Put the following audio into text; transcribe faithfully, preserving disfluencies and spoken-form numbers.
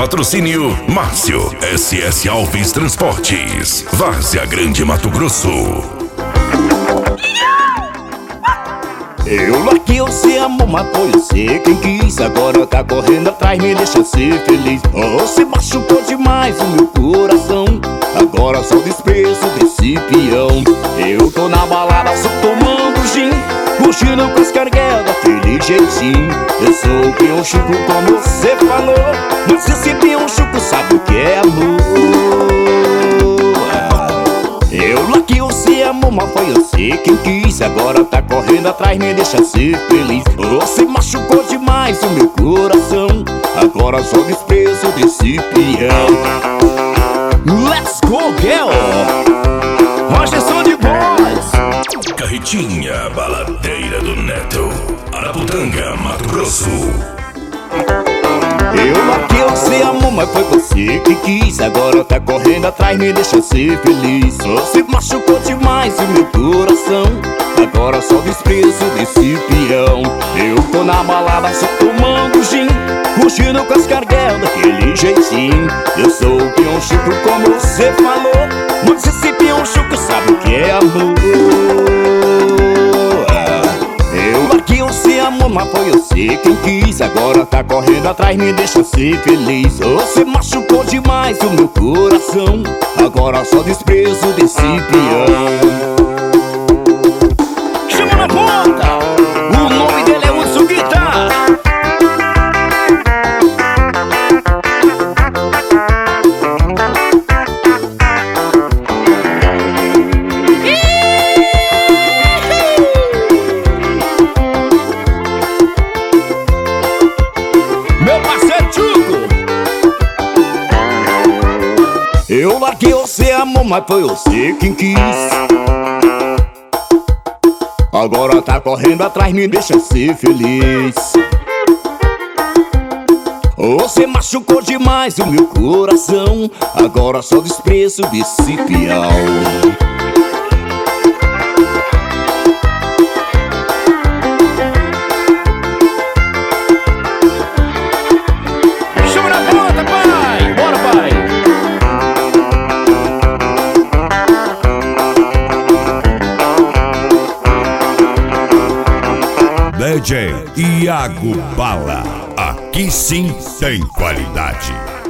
Patrocínio Márcio S S Alves Transportes, Várzea Grande, Mato Grosso. Eu larguei você, amor, mas foi você quem quis. Agora tá correndo atrás, me deixa ser feliz. Você machucou demais o meu coração, agora só desprezo desse peão. Eu tô na balada só tomando gin, curtindo com as carguelas daquele jeitinho. Eu sou o peão Chico, como você falou, mas esse peão Chico sabe o que é amor. Eu larguei você, amor, mas foi você quem quis. Agora tá correndo atrás, me deixa ser feliz. Você machucou demais o meu coração, agora só desprezo desse peão. Let's go, girl! Rogerson de voz. Carretinha Baladeira do Neto, Araputanga, Mato Grosso. Eu larguei você, amor, mas foi você que quis. Agora tá correndo atrás, me deixa ser feliz. Você machucou demais o meu coração, agora só desprezo desse peão. Eu tô na balada só tomando gin, curtindo com as carguelas daquele jeitinho. Eu sou o peão Chico, como você falou, mas esse peão Chico sabe o que é amor. Eu larguei você, amor, mas foi você quem quis. Agora tá correndo atrás, me deixa ser feliz. Você machucou demais o meu coração, agora só desprezo desse peão. Chama na ponta, o nome dele é Hudson Guitar. Meu parceiro Chuco. Eu larguei você, amor, mas foi você quem quis. Agora tá correndo atrás, me deixa ser feliz. Você machucou demais o meu coração, agora só desprezo desse peão. D J Iago Bala, aqui sim tem qualidade.